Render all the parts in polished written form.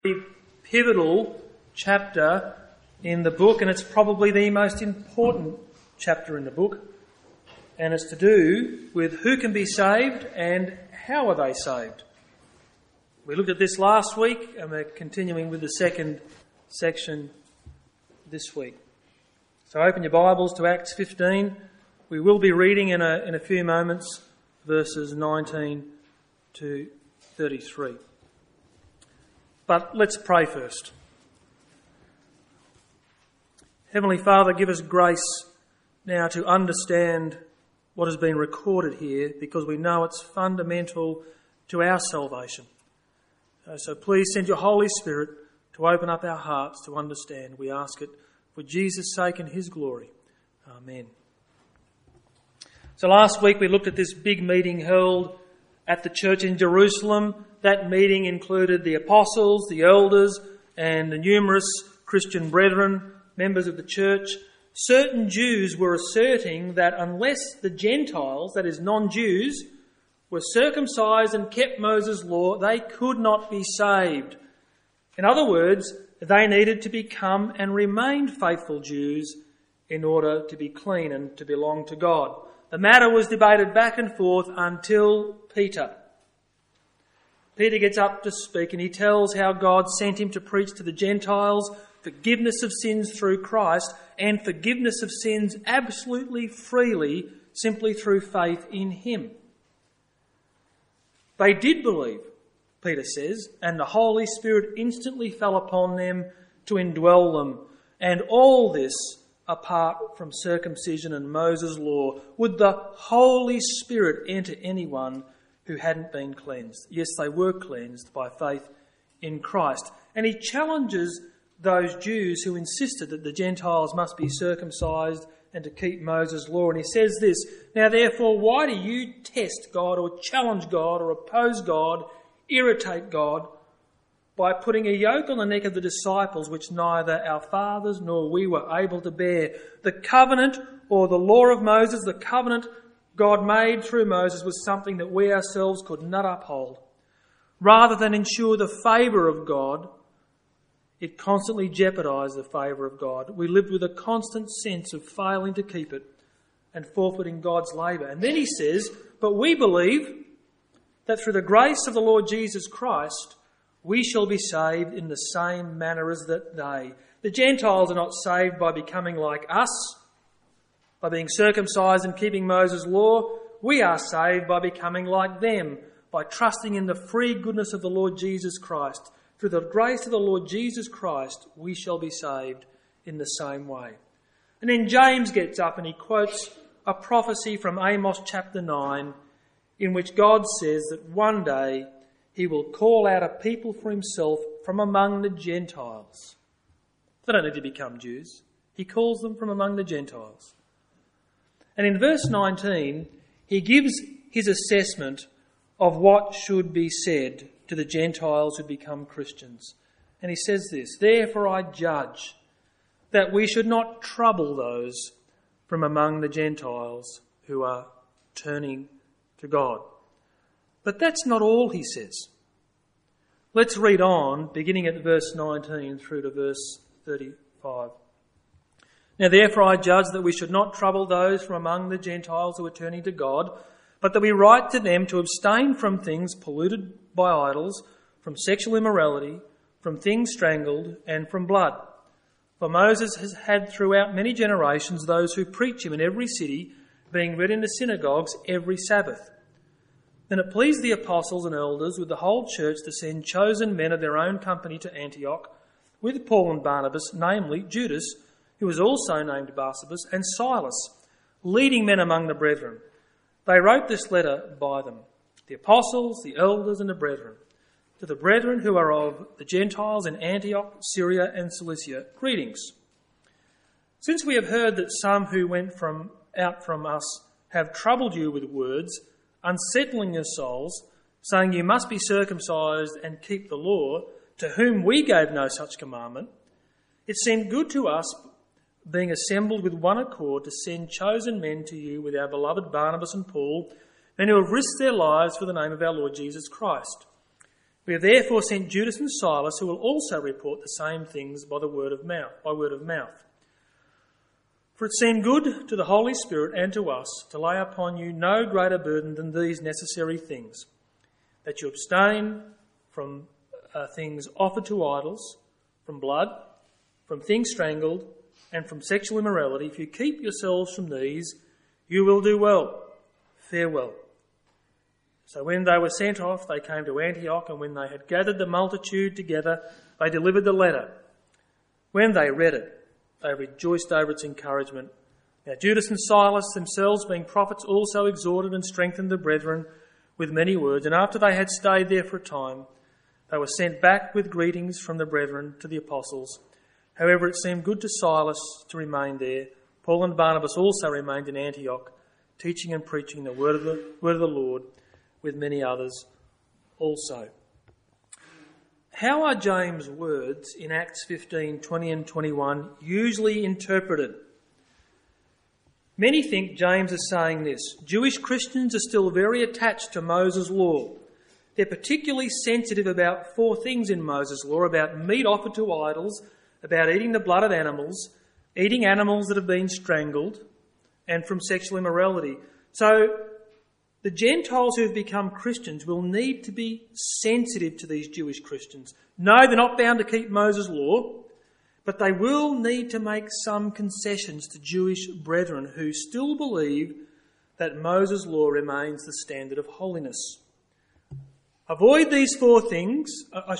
Pivotal chapter in the book, and it's probably the most important chapter in the book, and it's to do with who can be saved and how are they saved. We looked at this last week and we're continuing with the second section this week. So open your Bibles to Acts 15. We will be reading in a few moments verses 19 to 33. But let's pray first. Heavenly Father, give us grace now to understand what has been recorded here, because we know it's fundamental to our salvation. So please send your Holy Spirit to open up our hearts to understand. We ask it for Jesus' sake and his glory. Amen. So last week we looked at this big meeting held at the church in Jerusalem. That meeting included the apostles, the elders, and the numerous Christian brethren, members of the church. Certain Jews were asserting that unless the Gentiles, that is non-Jews, were circumcised and kept Moses' law, they could not be saved. In other words, they needed to become and remain faithful Jews in order to be clean and to belong to God. The matter was debated back and forth until Peter gets up to speak, and he tells how God sent him to preach to the Gentiles forgiveness of sins through Christ, and forgiveness of sins absolutely freely, simply through faith in him. They did believe, Peter says, and the Holy Spirit instantly fell upon them to indwell them. And all this apart from circumcision and Moses' law. Would the Holy Spirit enter anyone who hadn't been cleansed? Yes, they were cleansed by faith in Christ. And he challenges those Jews who insisted that the Gentiles must be circumcised and to keep Moses' law. And he says this, "Now therefore, why do you test God or challenge God or oppose God, irritate God, by putting a yoke on the neck of the disciples which neither our fathers nor we were able to bear? The covenant or the law of Moses, the covenant God made through Moses, was something that we ourselves could not uphold. Rather than ensure the favour of God, it constantly jeopardised the favour of God. We lived with a constant sense of failing to keep it and forfeiting God's labour." And then he says, "But we believe that through the grace of the Lord Jesus Christ, we shall be saved in the same manner as that they." The Gentiles are not saved by becoming like us, by being circumcised and keeping Moses' law. We are saved by becoming like them, by trusting in the free goodness of the Lord Jesus Christ. Through the grace of the Lord Jesus Christ, we shall be saved in the same way. And then James gets up and he quotes a prophecy from Amos chapter 9, in which God says that one day he will call out a people for himself from among the Gentiles. They don't need to become Jews. He calls them from among the Gentiles. And in verse 19, he gives his assessment of what should be said to the Gentiles who become Christians. And he says this, "Therefore I judge that we should not trouble those from among the Gentiles who are turning to God." But that's not all he says. Let's read on, beginning at verse 19 through to verse 35. "Now therefore I judge that we should not trouble those from among the Gentiles who are turning to God, but that we write to them to abstain from things polluted by idols, from sexual immorality, from things strangled, and from blood. For Moses has had throughout many generations those who preach him in every city, being read in the synagogues every Sabbath. Then it pleased the apostles and elders with the whole church to send chosen men of their own company to Antioch, with Paul and Barnabas, namely Judas, who was also named Barsabas, and Silas, leading men among the brethren. They wrote this letter by them, the apostles, the elders, and the brethren. To the brethren who are of the Gentiles in Antioch, Syria, and Cilicia, greetings. Since we have heard that some who went out from us have troubled you with words, unsettling your souls, saying you must be circumcised and keep the law, to whom we gave no such commandment, it seemed good to us, being assembled with one accord, to send chosen men to you with our beloved Barnabas and Paul, men who have risked their lives for the name of our Lord Jesus Christ. We have therefore sent Judas and Silas, who will also report the same things by word of mouth. For it seemed good to the Holy Spirit and to us to lay upon you no greater burden than these necessary things, that you abstain from things offered to idols, from blood, from things strangled, and from sexual immorality. If you keep yourselves from these, you will do well. Farewell. So when they were sent off, they came to Antioch, and when they had gathered the multitude together, they delivered the letter. When they read it, they rejoiced over its encouragement. Now Judas and Silas, themselves being prophets, also exhorted and strengthened the brethren with many words. And after they had stayed there for a time, they were sent back with greetings from the brethren to the apostles. However, it seemed good to Silas to remain there. Paul and Barnabas also remained in Antioch, teaching and preaching the word of the Lord, with many others also. How are James' words in Acts 15, 20 and 21 usually interpreted? Many think James is saying this: Jewish Christians are still very attached to Moses' law. They're particularly sensitive about 4 things in Moses' law: about meat offered to idols, about eating the blood of animals, eating animals that have been strangled, and from sexual immorality. So the Gentiles who have become Christians will need to be sensitive to these Jewish Christians. No, they're not bound to keep Moses' law, but they will need to make some concessions to Jewish brethren who still believe that Moses' law remains the standard of holiness. Avoiding these 4 things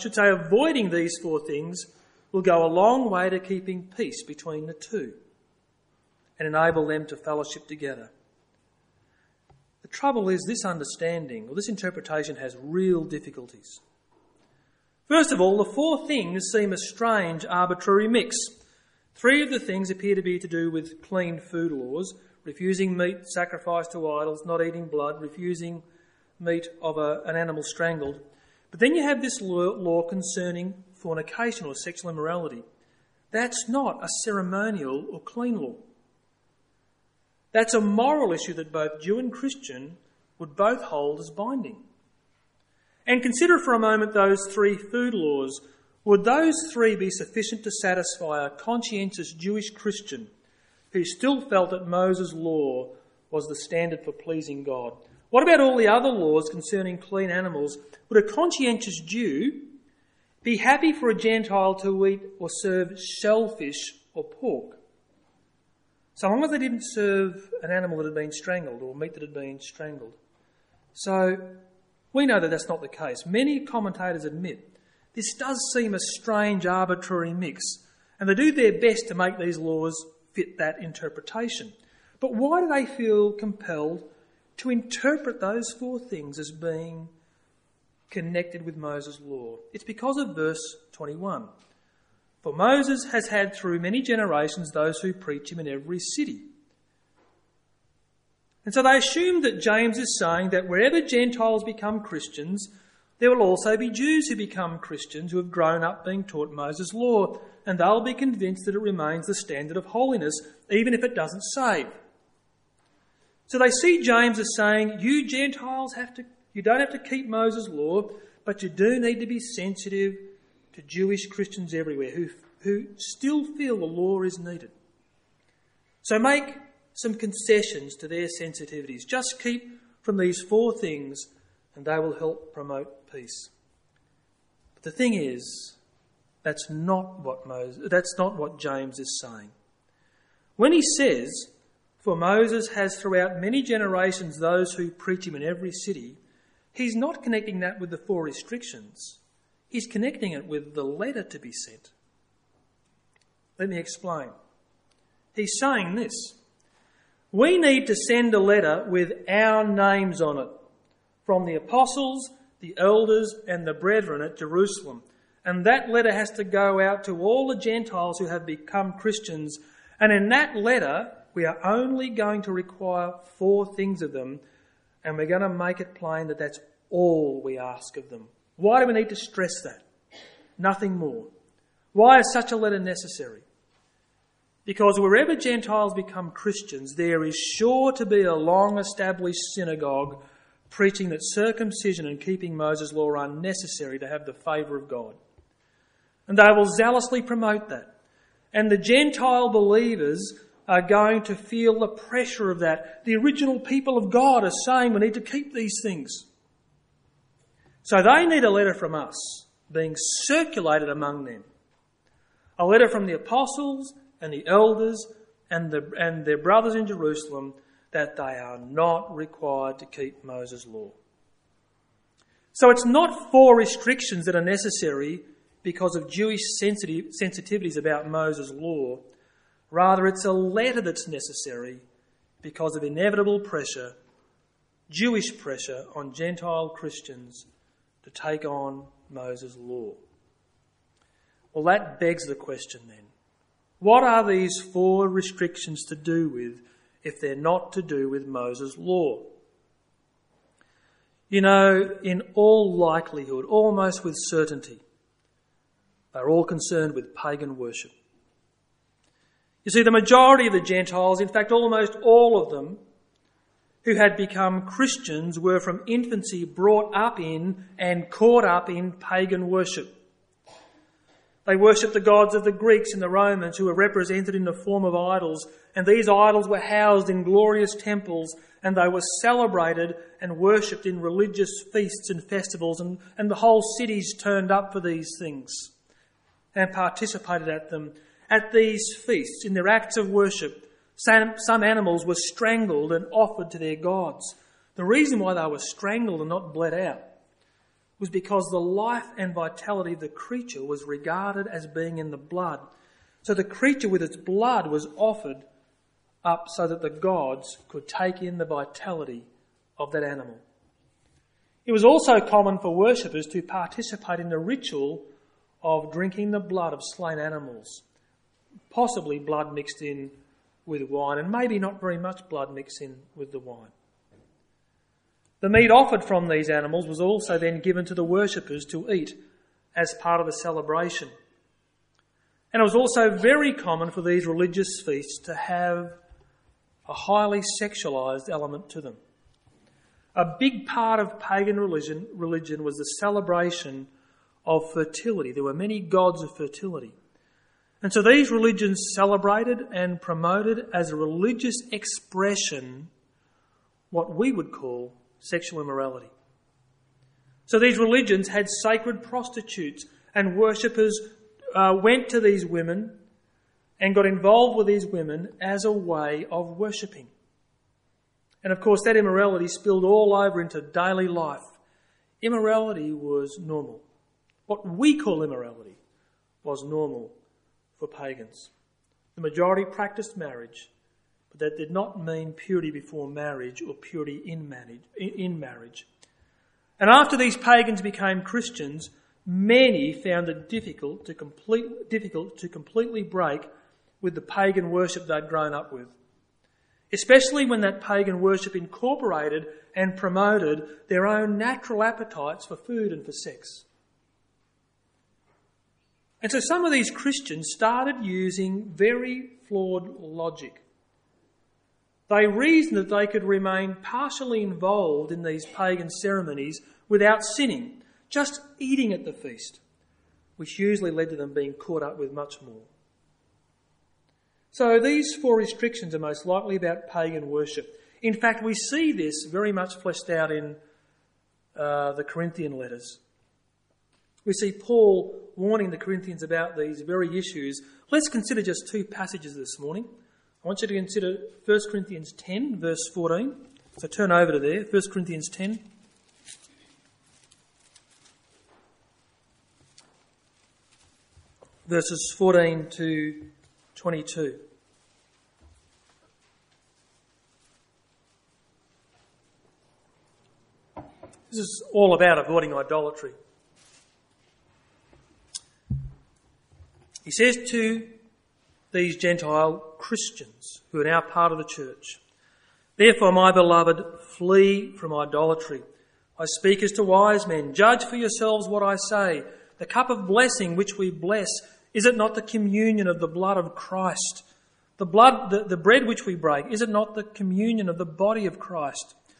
will go a long way to keeping peace between the two and enable them to fellowship together. The trouble is this interpretation has real difficulties. First of all, the 4 things seem a strange, arbitrary mix. 3 of the things appear to be to do with clean food laws: refusing meat sacrificed to idols, not eating blood, refusing meat of an animal strangled. But then you have this law concerning fornication or sexual immorality. That's not a ceremonial or clean law. That's a moral issue that both Jew and Christian would both hold as binding. And consider for a moment those 3 food laws. Would those 3 be sufficient to satisfy a conscientious Jewish Christian who still felt that Moses' law was the standard for pleasing God? What about all the other laws concerning clean animals? Would a conscientious Jew be happy for a Gentile to eat or serve shellfish or pork, so long as they didn't serve an animal that had been strangled or meat that had been strangled? So we know that that's not the case. Many commentators admit this does seem a strange, arbitrary mix, and they do their best to make these laws fit that interpretation. But why do they feel compelled to interpret those 4 things as being connected with Moses' law? It's because of verse 21. For Moses has had through many generations those who preach him in every city. And so they assume that James is saying that wherever Gentiles become Christians, there will also be Jews who become Christians who have grown up being taught Moses' law, and they'll be convinced that it remains the standard of holiness, even if it doesn't save. So they see James as saying, you Gentiles you don't have to keep Moses' law, but you do need to be sensitive to Jewish Christians everywhere who still feel the law is needed. So make some concessions to their sensitivities. Just keep from these 4 things and they will help promote peace. But the thing is, that's not what James is saying. When he says, for Moses has throughout many generations those who preach him in every city, he's not connecting that with the 4 restrictions. He's connecting it with the letter to be sent. Let me explain. He's saying this: we need to send a letter with our names on it from the apostles, the elders and the brethren at Jerusalem. And that letter has to go out to all the Gentiles who have become Christians. And in that letter, we are only going to require 4 things of them, and we're going to make it plain that that's all we ask of them. Why do we need to stress that? Nothing more. Why is such a letter necessary? Because wherever Gentiles become Christians, there is sure to be a long-established synagogue preaching that circumcision and keeping Moses' law are necessary to have the favour of God. And they will zealously promote that. And the Gentile believers are going to feel the pressure of that. The original people of God are saying we need to keep these things. So they need a letter from us being circulated among them. A letter from the apostles and the elders and their brothers in Jerusalem that they are not required to keep Moses' law. So it's not 4 restrictions that are necessary because of Jewish sensitivities about Moses' law. Rather, it's a letter that's necessary because of inevitable pressure, Jewish pressure on Gentile Christians to take on Moses' law. Well, that begs the question then. What are these 4 restrictions to do with if they're not to do with Moses' law? You know, in all likelihood, almost with certainty, they're all concerned with pagan worship. You see, the majority of the Gentiles, in fact almost all of them, who had become Christians were from infancy brought up in and caught up in pagan worship. They worshipped the gods of the Greeks and the Romans, who were represented in the form of idols, and these idols were housed in glorious temples, and they were celebrated and worshipped in religious feasts and festivals, and the whole cities turned up for these things and participated at them. At these feasts, in their acts of worship, some animals were strangled and offered to their gods. The reason why they were strangled and not bled out was because the life and vitality of the creature was regarded as being in the blood. So the creature with its blood was offered up so that the gods could take in the vitality of that animal. It was also common for worshippers to participate in the ritual of drinking the blood of slain animals, possibly blood mixed in with wine, and maybe not very much blood mixed in with the wine. The meat offered from these animals was also then given to the worshippers to eat as part of the celebration. And it was also very common for these religious feasts to have a highly sexualised element to them. A big part of pagan religion was the celebration of fertility. There were many gods of fertility. And so these religions celebrated and promoted as a religious expression what we would call sexual immorality. So these religions had sacred prostitutes, and worshippers went to these women and got involved with these women as a way of worshipping. And of course that immorality spilled all over into daily life. Immorality was normal. What we call immorality was normal for pagans. The majority practiced marriage, but that did not mean purity before marriage or purity in marriage. And after these pagans became Christians, many found it difficult to completely break with the pagan worship they'd grown up with, especially when that pagan worship incorporated and promoted their own natural appetites for food and for sex. And so some of these Christians started using very flawed logic. They reasoned that they could remain partially involved in these pagan ceremonies without sinning, just eating at the feast, which usually led to them being caught up with much more. So these 4 restrictions are most likely about pagan worship. In fact, we see this very much fleshed out in the Corinthian letters. We see Paul warning the Corinthians about these very issues. Let's consider just 2 passages this morning. I want you to consider 1 Corinthians 10, verse 14. So turn over to there, 1 Corinthians 10. Verses 14 to 22. This is all about avoiding idolatry. He says to these Gentile Christians who are now part of the church, "Therefore, my beloved, flee from idolatry. I speak as to wise men. Judge for yourselves what I say. The cup of blessing which we bless, is it not the communion of the blood of Christ? The bread which we break, is it not the communion of the body of Christ?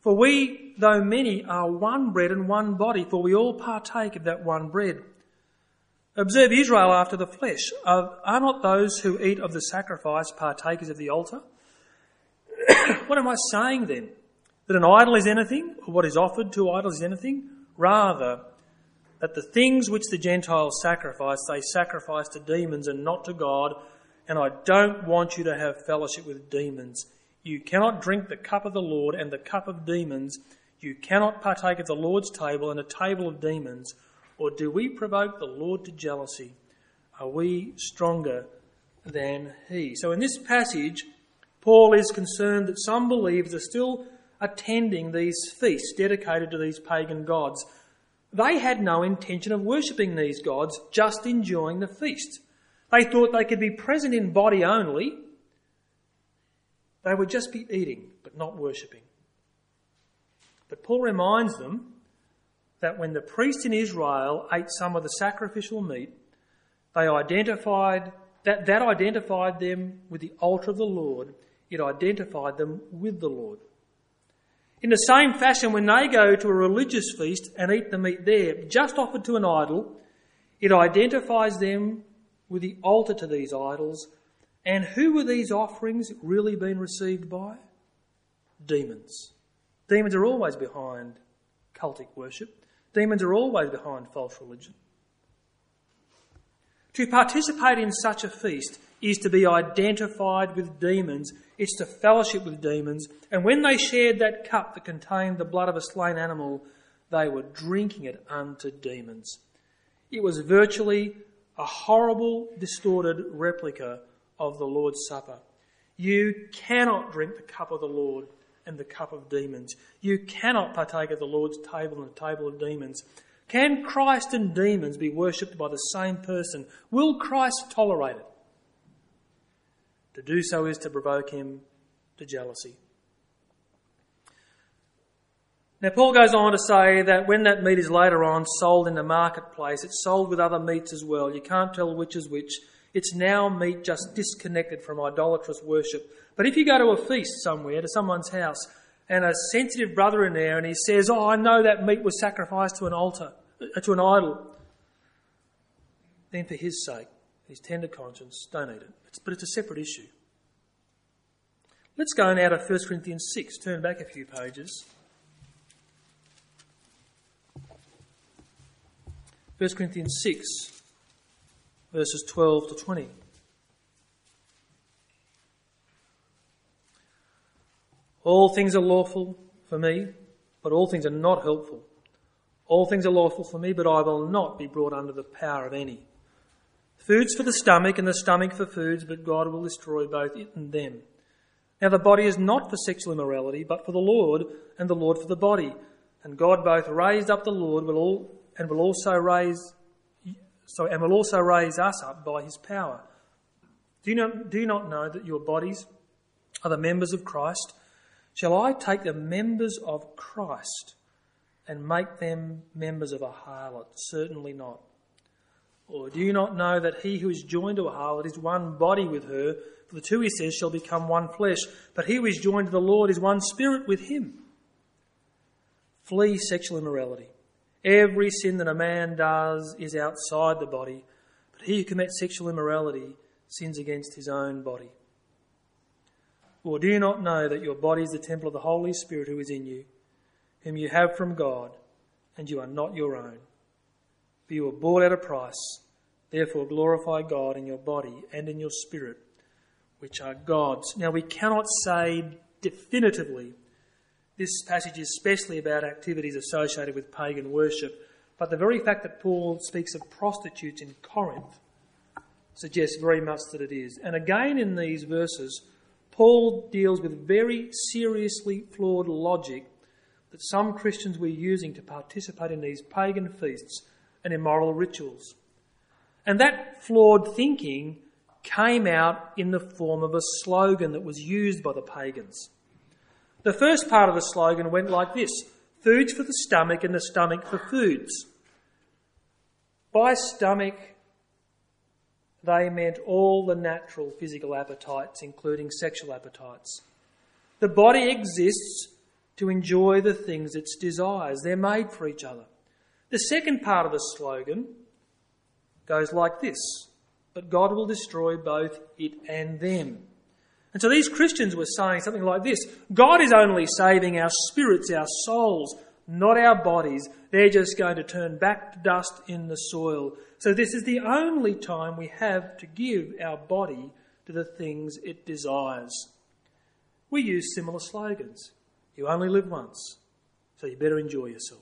For we, though many, are one bread and one body, for we all partake of that one bread. Observe Israel after the flesh. Are not those who eat of the sacrifice partakers of the altar? What am I saying then? That an idol is anything, or what is offered to idols is anything? Rather, that the things which the Gentiles sacrifice, they sacrifice to demons and not to God, and I don't want you to have fellowship with demons. You cannot drink the cup of the Lord and the cup of demons. You cannot partake of the Lord's table and a table of demons. Or do we provoke the Lord to jealousy? Are we stronger than he? So in this passage, Paul is concerned that some believers are still attending these feasts dedicated to these pagan gods. They had no intention of worshipping these gods, just enjoying the feast. They thought they could be present in body only. They would just be eating, but not worshipping. But Paul reminds them that when the priests in Israel ate some of the sacrificial meat, they identified that identified them with the altar of the Lord. It identified them with the Lord. In the same fashion, when they go to a religious feast and eat the meat there, just offered to an idol, it identifies them with the altar to these idols. And who were these offerings really being received by? Demons. Demons are always behind cultic worship. Demons are always behind false religion. To participate in such a feast is to be identified with demons. It's to fellowship with demons. And when they shared that cup that contained the blood of a slain animal, they were drinking it unto demons. It was virtually a horrible, distorted replica of the Lord's Supper. You cannot drink the cup of the Lord and the cup of demons. You cannot partake of the Lord's table and the table of demons. Can Christ and demons be worshipped by the same person? Will Christ tolerate it? To do so is to provoke him to jealousy. Now, Paul goes on to say that when that meat is later on sold in the marketplace, it's sold with other meats as well. You can't tell which is which. It's now meat just disconnected from idolatrous worship. But if you go to a feast somewhere, to someone's house, and a sensitive brother in there, and he says, "Oh, I know that meat was sacrificed to an altar, to an idol," then for his sake, his tender conscience, don't eat it. But it's a separate issue. Let's go now to 1 Corinthians 6. Turn back a few pages. 1 Corinthians 6, verses 12 to 20. All things are lawful for me, but all things are not helpful. All things are lawful for me, but I will not be brought under the power of any. Food's for the stomach, and the stomach for foods, but God will destroy both it and them. Now the body is not for sexual immorality, but for the Lord, and the Lord for the body. And God both raised up the Lord and will also raise us up by his power. Do you not know that your bodies are the members of Christ? Shall I take the members of Christ and make them members of a harlot? Certainly not. Or do you not know that he who is joined to a harlot is one body with her? For the two, he says, shall become one flesh. But he who is joined to the Lord is one spirit with him. Flee sexual immorality. Every sin that a man does is outside the body, but he who commits sexual immorality sins against his own body. Or do you not know that your body is the temple of the Holy Spirit who is in you, whom you have from God, and you are not your own? For you were bought at a price. Therefore glorify God in your body and in your spirit, which are God's. Now we cannot say definitively this passage is especially about activities associated with pagan worship, but the very fact that Paul speaks of prostitutes in Corinth suggests very much that it is. And again in these verses, Paul deals with very seriously flawed logic that some Christians were using to participate in these pagan feasts and immoral rituals. And that flawed thinking came out in the form of a slogan that was used by the pagans. The first part of the slogan went like this: foods for the stomach and the stomach for foods. By stomach, they meant all the natural physical appetites, including sexual appetites. The body exists to enjoy the things it desires. They're made for each other. The second part of the slogan goes like this: but God will destroy both it and them. And so these Christians were saying something like this: God is only saving our spirits, our souls, not our bodies. They're just going to turn back to dust in the soil. So this is the only time we have to give our body to the things it desires. We use similar slogans. You only live once, so you better enjoy yourself.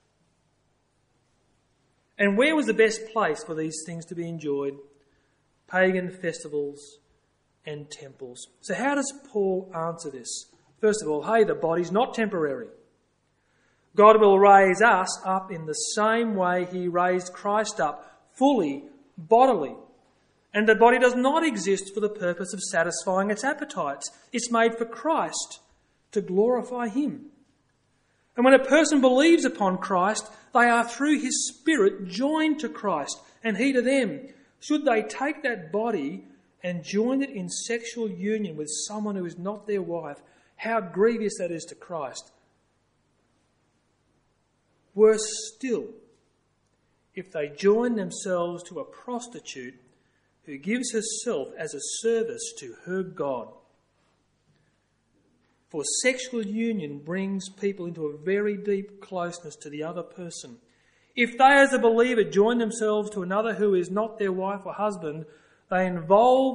And where was the best place for these things to be enjoyed? Pagan festivals and temples. So how does Paul answer this? First of all, hey, the body's not temporary. God will raise us up in the same way he raised Christ up, fully, bodily. And the body does not exist for the purpose of satisfying its appetites. It's made for Christ, to glorify him. And when a person believes upon Christ, they are through his Spirit joined to Christ and he to them. Should they take that body and join it in sexual union with someone who is not their wife, how grievous that is to Christ. Worse still, if they join themselves to a prostitute who gives herself as a service to her God. For sexual union brings people into a very deep closeness to the other person. If they as a believer join themselves to another who is not their wife or husband, they involve,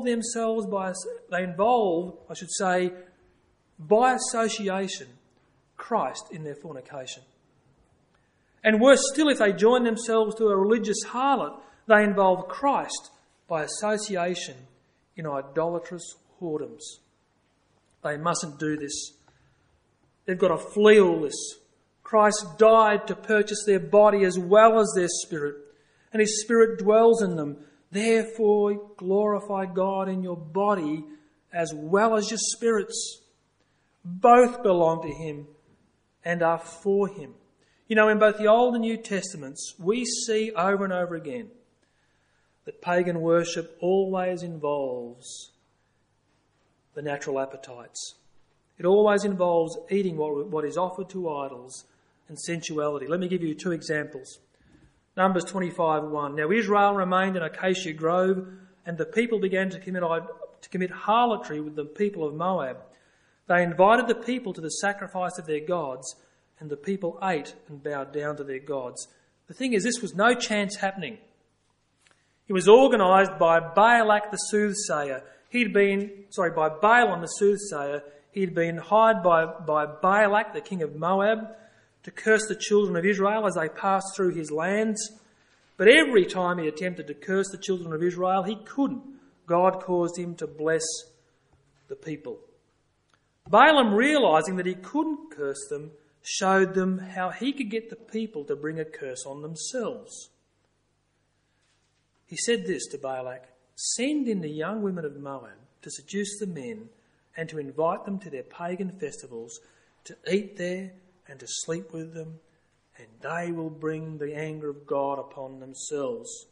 by association, Christ in their fornication. And worse still, if they join themselves to a religious harlot, they involve Christ by association in idolatrous whoredoms. They mustn't do this. They've got to flee all this. Christ died to purchase their body as well as their spirit, and his Spirit dwells in them. Therefore, glorify God in your body as well as your spirits. Both belong to him and are for him. You know, in both the Old and New Testaments, we see over and over again that pagan worship always involves the natural appetites. It always involves eating what is offered to idols and sensuality. Let me give you two examples. Numbers 25:1. Now Israel remained in Acacia Grove, and the people began to commit harlotry with the people of Moab. They invited the people to the sacrifice of their gods, and the people ate and bowed down to their gods. The thing is, this was no chance happening. It was organised by Balak the soothsayer. By Balaam the soothsayer. He'd been hired by Balak, the king of Moab, to curse the children of Israel as they passed through his lands. But every time he attempted to curse the children of Israel, he couldn't. God caused him to bless the people. Balaam, realising that he couldn't curse them, showed them how he could get the people to bring a curse on themselves. He said this to Balak: "Send in the young women of Moab to seduce the men and to invite them to their pagan festivals, to eat there and to sleep with them, and they will bring the anger of God upon themselves."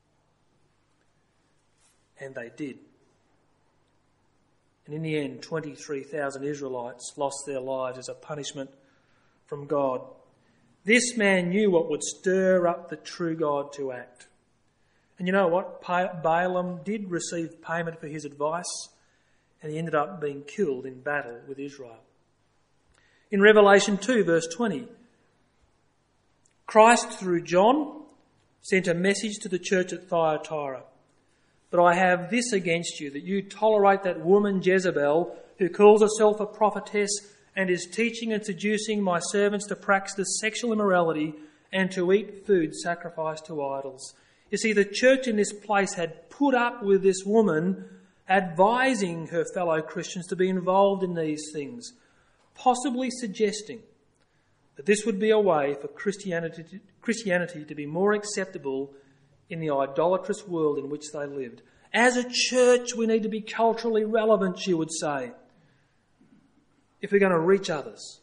And they did. And in the end, 23,000 Israelites lost their lives as a punishment from God. This man knew what would stir up the true God to act. And you know what? Balaam did receive payment for his advice, and he ended up being killed in battle with Israel. In Revelation 2, verse 20, Christ, through John, sent a message to the church at Thyatira. "But I have this against you, that you tolerate that woman Jezebel, who calls herself a prophetess and is teaching and seducing my servants to practice sexual immorality and to eat food sacrificed to idols." You see, the church in this place had put up with this woman advising her fellow Christians to be involved in these things, possibly suggesting that this would be a way for Christianity to be more acceptable in the idolatrous world in which they lived. As a church, we need to be culturally relevant, she would say, if we're going to reach others.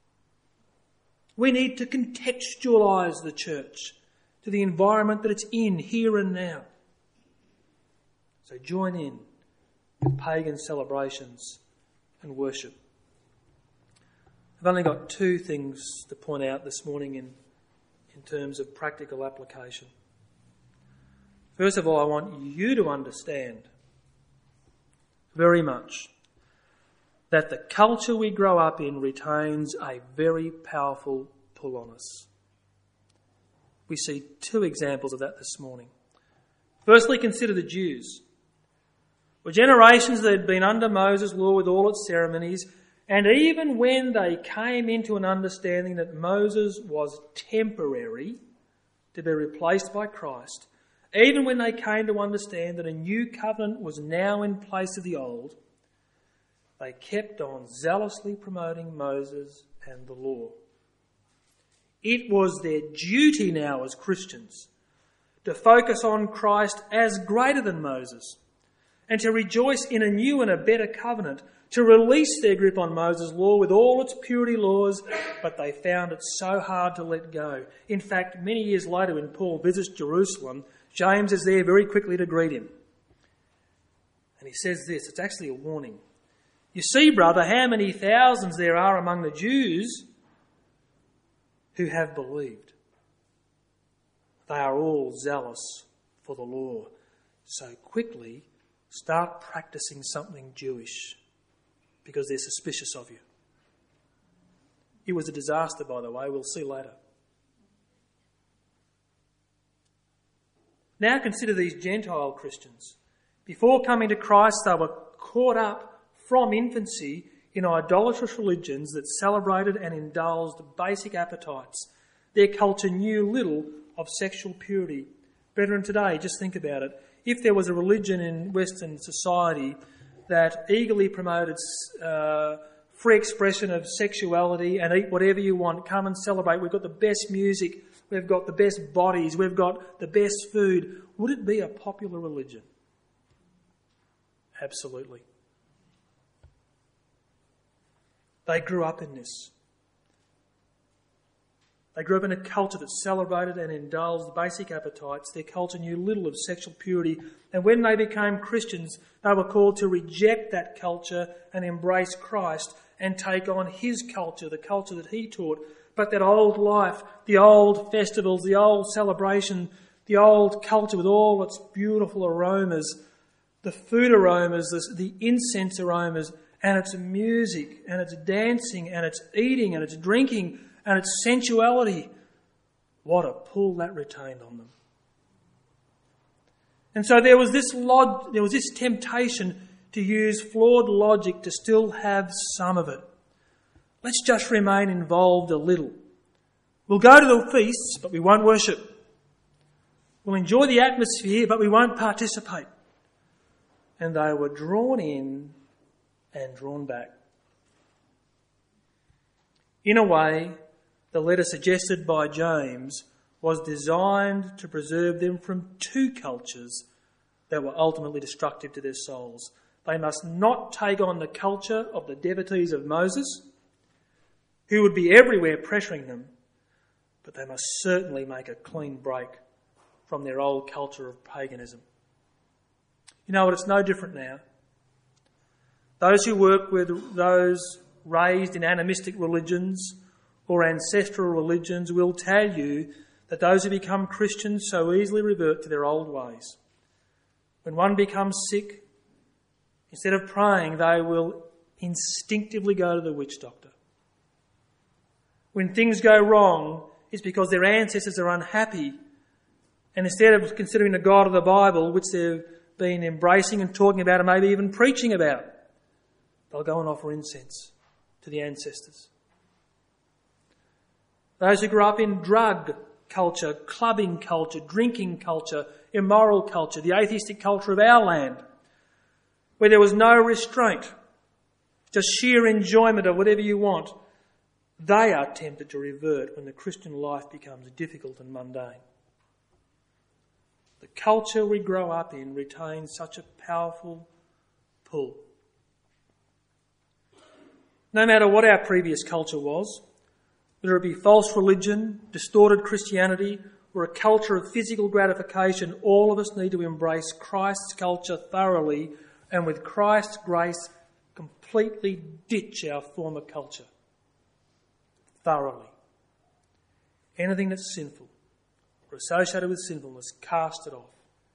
We need to contextualise the church to the environment that it's in here and now. So join in with pagan celebrations and worship. I've only got two things to point out this morning in terms of practical application. First of all, I want you to understand very much that the culture we grow up in retains a very powerful pull on us. We see two examples of that this morning. Firstly, consider the Jews. For generations they had been under Moses' law with all its ceremonies, and even when they came into an understanding that Moses was temporary, to be replaced by Christ, even when they came to understand that a new covenant was now in place of the old, they kept on zealously promoting Moses and the law. It was their duty now as Christians to focus on Christ as greater than Moses and to rejoice in a new and a better covenant, to release their grip on Moses' law with all its purity laws, but they found it so hard to let go. In fact, many years later when Paul visits Jerusalem, James is there very quickly to greet him. And he says this, it's actually a warning. You see, brother, how many thousands there are among the Jews who have believed. They are all zealous for the law. So quickly, start practicing something Jewish because they're suspicious of you. It was a disaster, by the way. We'll see later. Now consider these Gentile Christians. Before coming to Christ, they were caught up from infancy in idolatrous religions that celebrated and indulged basic appetites. Their culture knew little of sexual purity. Brethren, today, just think about it. If there was a religion in Western society that eagerly promoted free expression of sexuality and eat whatever you want, come and celebrate, we've got the best music, we've got the best bodies, we've got the best food, would it be a popular religion? Absolutely. They grew up in this. They grew up in a culture that celebrated and indulged basic appetites. Their culture knew little of sexual purity. And when they became Christians, they were called to reject that culture and embrace Christ and take on his culture, the culture that he taught. But that old life, the old festivals, the old celebration, the old culture with all its beautiful aromas, the food aromas, the incense aromas, and its music, and its dancing, and its eating, and its drinking, and its sensuality. What a pull that retained on them. And so there was this temptation to use flawed logic to still have some of it. Let's just remain involved a little. We'll go to the feasts, but we won't worship. We'll enjoy the atmosphere, but we won't participate. And they were drawn in and drawn back. In a way, the letter suggested by James was designed to preserve them from two cultures that were ultimately destructive to their souls. They must not take on the culture of the devotees of Moses, who would be everywhere pressuring them, but they must certainly make a clean break from their old culture of paganism. You know what? It's no different now. Those who work with those raised in animistic religions or ancestral religions will tell you that those who become Christians so easily revert to their old ways. When one becomes sick, instead of praying, they will instinctively go to the witch doctor. When things go wrong, it's because their ancestors are unhappy, and instead of considering the God of the Bible, which they've been embracing and talking about and maybe even preaching about, they'll go and offer incense to the ancestors. Those who grew up in drug culture, clubbing culture, drinking culture, immoral culture, the atheistic culture of our land, where there was no restraint, just sheer enjoyment of whatever you want, they are tempted to revert when the Christian life becomes difficult and mundane. The culture we grow up in retains such a powerful pull. No matter what our previous culture was, whether it be false religion, distorted Christianity, or a culture of physical gratification, all of us need to embrace Christ's culture thoroughly and with Christ's grace completely ditch our former culture. thoroughly. Anything that's sinful or associated with sinfulness, cast it off.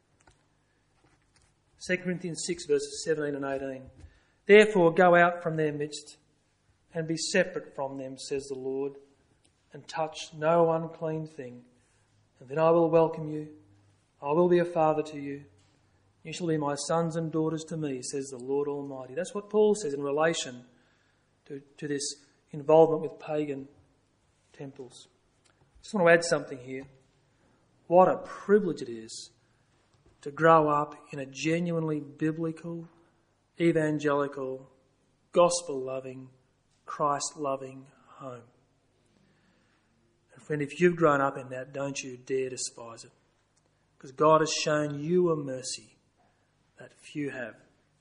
2 Corinthians 6 verses 17 and 18. Therefore go out from their midst and be separate from them, says the Lord, and touch no unclean thing. And then I will welcome you. I will be a father to you. You shall be my sons and daughters to me, says the Lord Almighty. That's what Paul says in relation to this involvement with pagan temples. I just want to add something here. What a privilege it is to grow up in a genuinely biblical, evangelical, gospel-loving, Christ-loving home. And friend, if you've grown up in that, don't you dare despise it. Because God has shown you a mercy that few have.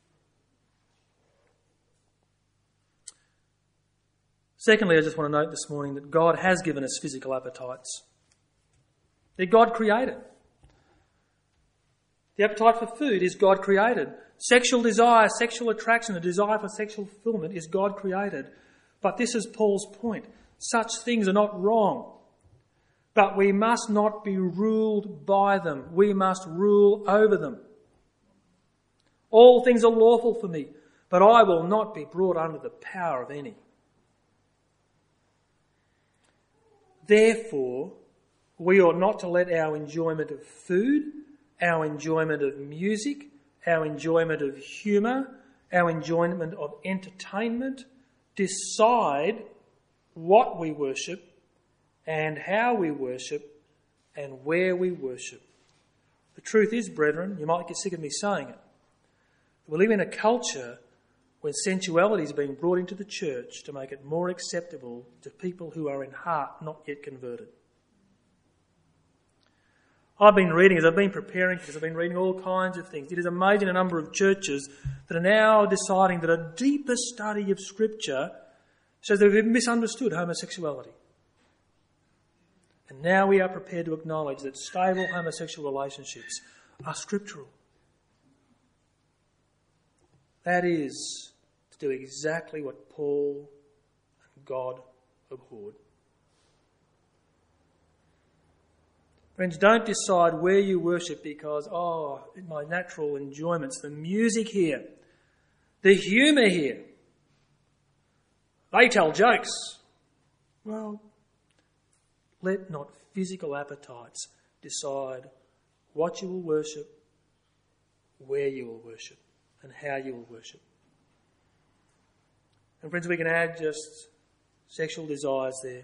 Secondly, I just want to note this morning that God has given us physical appetites. They're God created. The appetite for food is God created. Sexual desire, sexual attraction, the desire for sexual fulfillment is God created. But this is Paul's point. Such things are not wrong. But we must not be ruled by them. We must rule over them. All things are lawful for me, but I will not be brought under the power of any. Therefore, we ought not to let our enjoyment of food, our enjoyment of music, our enjoyment of humour, our enjoyment of entertainment decide what we worship and how we worship and where we worship. The truth is, brethren, you might get sick of me saying it, we live in a culture where sensuality is being brought into the church to make it more acceptable to people who are in heart not yet converted. I've been reading, as I've been preparing for this, I've been reading all kinds of things. It is amazing a number of churches that are now deciding that a deeper study of Scripture shows that we've misunderstood homosexuality. And now we are prepared to acknowledge that stable homosexual relationships are scriptural. That is to do exactly what Paul and God abhorred. Friends, don't decide where you worship because, my natural enjoyments, the music here, the humour here. They tell jokes. Well, let not physical appetites decide what you will worship, where you will worship, and how you will worship. And friends, we can add just sexual desires there.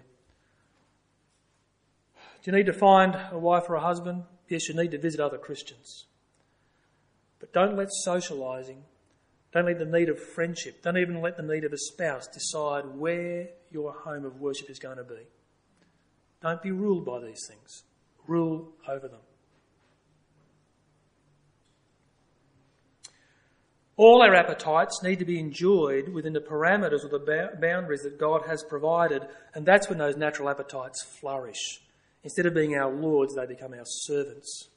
Do you need to find a wife or a husband? Yes, you need to visit other Christians. But don't let socialising, don't let the need of friendship, don't even let the need of a spouse decide where your home of worship is going to be. Don't be ruled by these things. Rule over them. All our appetites need to be enjoyed within the parameters or the boundaries that God has provided, and that's when those natural appetites flourish. Instead of being our lords, they become our servants.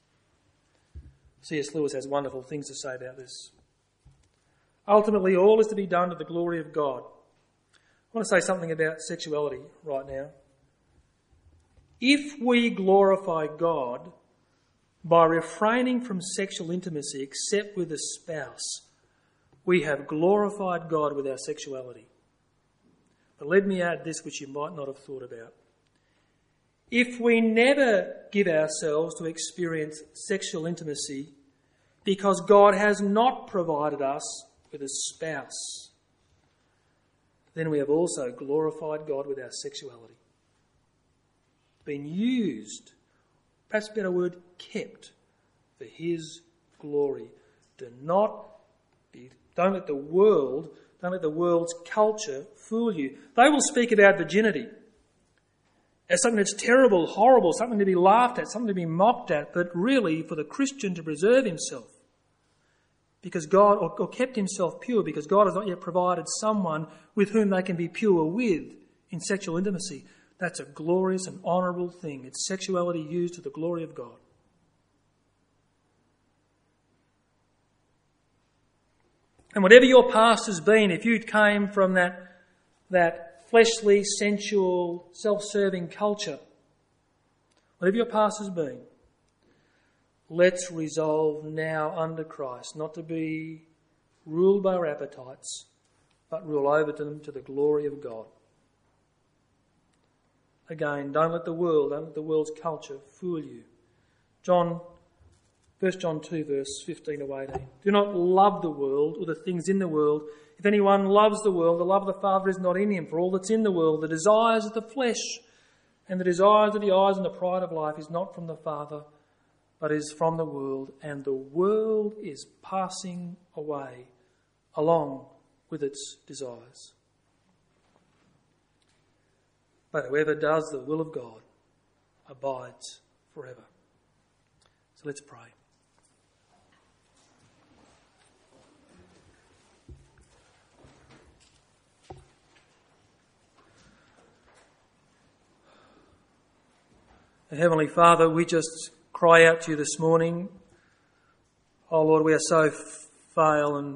C.S. Lewis has wonderful things to say about this. Ultimately, all is to be done to the glory of God. I want to say something about sexuality right now. If we glorify God by refraining from sexual intimacy except with a spouse, we have glorified God with our sexuality. But let me add this which you might not have thought about. If we never give ourselves to experience sexual intimacy because God has not provided us with a spouse, then we have also glorified God with our sexuality. Been used, perhaps a better word, kept for His glory. Don't let the world's culture fool you. They will speak about virginity as something that's terrible, horrible, something to be laughed at, something to be mocked at, but really for the Christian to preserve himself because God, or kept himself pure because God has not yet provided someone with whom they can be pure with in sexual intimacy. That's a glorious and honourable thing. It's sexuality used to the glory of God. And whatever your past has been, if you came from that fleshly, sensual, self-serving culture, whatever your past has been, let's resolve now under Christ not to be ruled by our appetites, but rule over them to the glory of God. Again, don't let the world's culture fool you. 1 John 2 verse 15 to 18. Do not love the world or the things in the world. If anyone loves the world, the love of the Father is not in him. For all that's in the world, the desires of the flesh and the desires of the eyes and the pride of life is not from the Father, but is from the world. And the world is passing away along with its desires. But whoever does the will of God abides forever. So let's pray. Heavenly Father, we just cry out to you this morning. Oh Lord, we are so frail and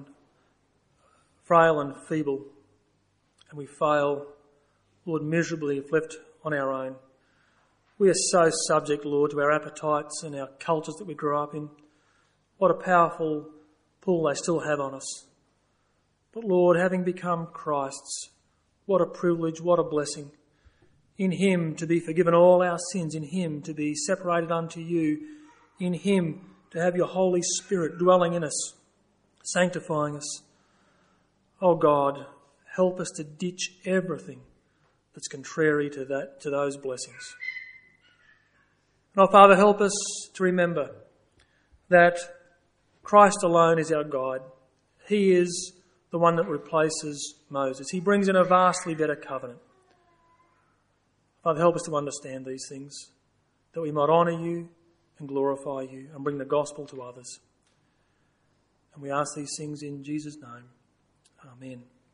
feeble, and we fail, Lord, miserably if left on our own. We are so subject, Lord, to our appetites and our cultures that we grew up in. What a powerful pull they still have on us. But Lord, having become Christ's, what a privilege, what a blessing. In him to be forgiven all our sins, in him to be separated unto you, in him to have your Holy Spirit dwelling in us, sanctifying us. Oh God, help us to ditch everything that's contrary to those blessings. And oh Father, help us to remember that Christ alone is our guide. He is the one that replaces Moses. He brings in a vastly better covenant. Father, help us to understand these things, that we might honour you and glorify you and bring the gospel to others. And we ask these things in Jesus' name. Amen.